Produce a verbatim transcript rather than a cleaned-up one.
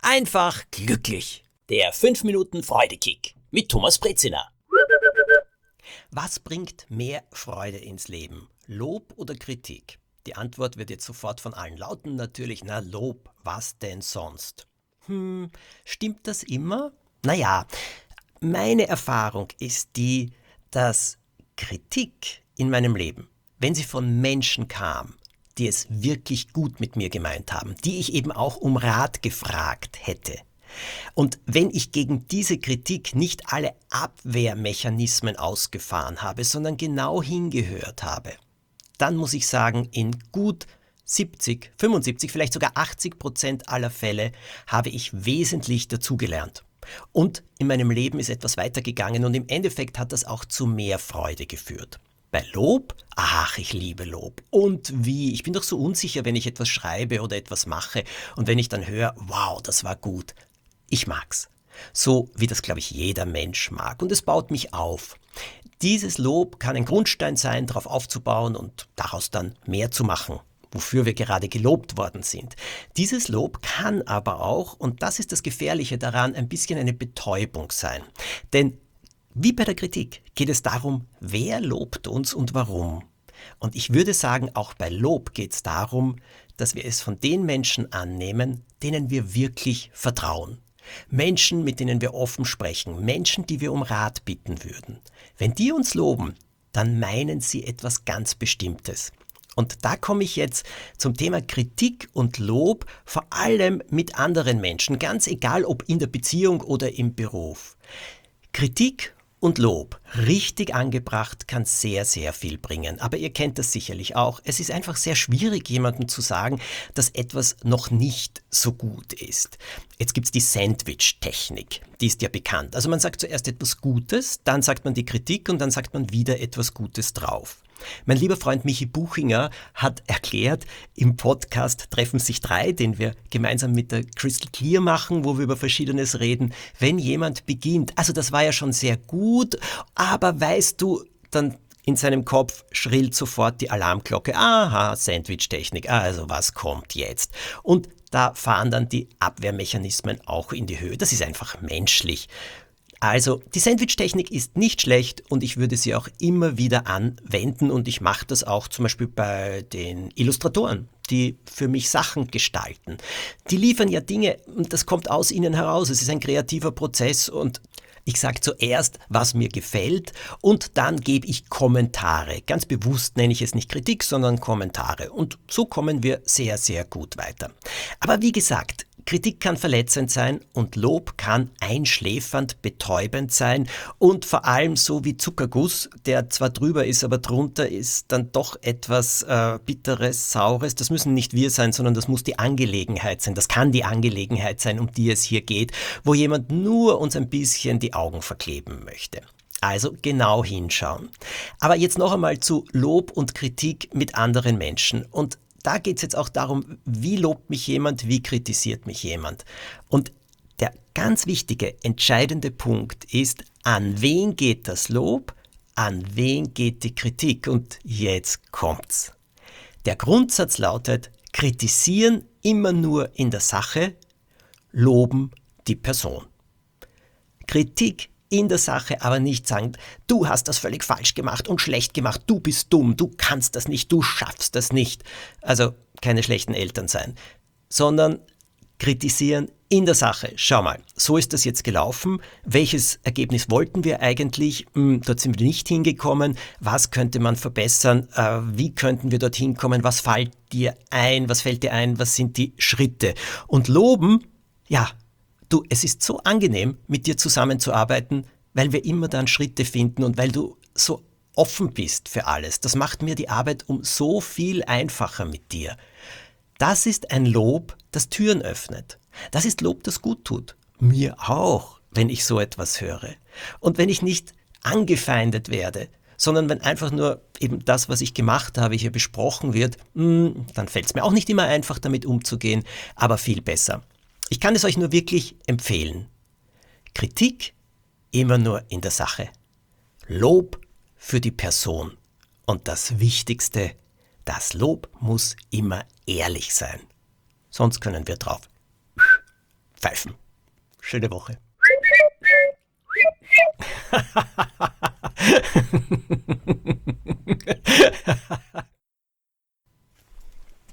einfach glücklich. Der fünf Minuten Freudekick mit Thomas Brezina. Was bringt mehr Freude ins Leben? Lob oder Kritik? Die Antwort wird jetzt sofort von allen lauten, natürlich, na Lob, was denn sonst? Hm, stimmt das immer? Naja, meine Erfahrung ist die, dass Kritik in meinem Leben, wenn sie von Menschen kam, die es wirklich gut mit mir gemeint haben, die ich eben auch um Rat gefragt hätte. Und wenn ich gegen diese Kritik nicht alle Abwehrmechanismen ausgefahren habe, sondern genau hingehört habe, dann muss ich sagen, in gut siebzig, fünfundsiebzig, vielleicht sogar achtzig Prozent aller Fälle habe ich wesentlich dazugelernt. Und in meinem Leben ist etwas weitergegangen und im Endeffekt hat das auch zu mehr Freude geführt. Bei Lob? Ach, ich liebe Lob. Und wie? Ich bin doch so unsicher, wenn ich etwas schreibe oder etwas mache und wenn ich dann höre, wow, das war gut. Ich mag's. So wie das, glaube ich, jeder Mensch mag. Und es baut mich auf. Dieses Lob kann ein Grundstein sein, darauf aufzubauen und daraus dann mehr zu machen, wofür wir gerade gelobt worden sind. Dieses Lob kann aber auch, und das ist das Gefährliche daran, ein bisschen eine Betäubung sein. Denn wie bei der Kritik geht es darum, wer lobt uns und warum. Und ich würde sagen, auch bei Lob geht es darum, dass wir es von den Menschen annehmen, denen wir wirklich vertrauen. Menschen, mit denen wir offen sprechen, Menschen, die wir um Rat bitten würden. Wenn die uns loben, dann meinen sie etwas ganz Bestimmtes. Und da komme ich jetzt zum Thema Kritik und Lob, vor allem mit anderen Menschen, ganz egal ob in der Beziehung oder im Beruf. Kritik und Lob, richtig angebracht, kann sehr, sehr viel bringen. Aber ihr kennt das sicherlich auch. Es ist einfach sehr schwierig, jemandem zu sagen, dass etwas noch nicht so gut ist. Jetzt gibt es die Sandwich-Technik, die ist ja bekannt. Also man sagt zuerst etwas Gutes, dann sagt man die Kritik und dann sagt man wieder etwas Gutes drauf. Mein lieber Freund Michi Buchinger hat erklärt, im Podcast Treffen sich drei, den wir gemeinsam mit der Crystal Clear machen, wo wir über Verschiedenes reden, wenn jemand beginnt, also das war ja schon sehr gut, aber weißt du, dann in seinem Kopf schrillt sofort die Alarmglocke, aha, Sandwich-Technik, also was kommt jetzt? Und da fahren dann die Abwehrmechanismen auch in die Höhe, das ist einfach menschlich. Also, die Sandwich-Technik ist nicht schlecht und ich würde sie auch immer wieder anwenden und ich mache das auch zum Beispiel bei den Illustratoren, die für mich Sachen gestalten. Die liefern ja Dinge und das kommt aus ihnen heraus. Es ist ein kreativer Prozess und ich sage zuerst, was mir gefällt und dann gebe ich Kommentare. Ganz bewusst nenne ich es nicht Kritik, sondern Kommentare. Und so kommen wir sehr, sehr gut weiter. Aber wie gesagt, Kritik kann verletzend sein und Lob kann einschläfernd, betäubend sein und vor allem so wie Zuckerguss, der zwar drüber ist, aber drunter ist dann doch etwas äh, Bitteres, Saures. Das müssen nicht wir sein, sondern das muss die Angelegenheit sein. Das kann die Angelegenheit sein, um die es hier geht, wo jemand nur uns ein bisschen die Augen verkleben möchte. Also genau hinschauen. Aber jetzt noch einmal zu Lob und Kritik mit anderen Menschen und da geht es jetzt auch darum, wie lobt mich jemand, wie kritisiert mich jemand. Und der ganz wichtige, entscheidende Punkt ist, an wen geht das Lob, an wen geht die Kritik. Und jetzt kommt's. Der Grundsatz lautet, kritisieren immer nur in der Sache, loben die Person. Kritik in der Sache, aber nicht sagen, du hast das völlig falsch gemacht und schlecht gemacht, du bist dumm, du kannst das nicht, du schaffst das nicht. Also keine schlechten Eltern sein, sondern kritisieren in der Sache. Schau mal, so ist das jetzt gelaufen. Welches Ergebnis wollten wir eigentlich? Hm, dort sind wir nicht hingekommen. Was könnte man verbessern? Äh, wie könnten wir dorthin kommen? Was fällt dir ein? Was fällt dir ein? Was sind die Schritte? Und loben, ja, du, es ist so angenehm, mit dir zusammenzuarbeiten, weil wir immer dann Schritte finden und weil du so offen bist für alles. Das macht mir die Arbeit um so viel einfacher mit dir. Das ist ein Lob, das Türen öffnet. Das ist Lob, das gut tut. Mir auch, wenn ich so etwas höre. Und wenn ich nicht angefeindet werde, sondern wenn einfach nur eben das, was ich gemacht habe, hier besprochen wird, dann fällt es mir auch nicht immer einfach, damit umzugehen, aber viel besser. Ich kann es euch nur wirklich empfehlen. Kritik immer nur in der Sache. Lob für die Person. Und das Wichtigste, das Lob muss immer ehrlich sein. Sonst können wir drauf pfeifen. Schöne Woche.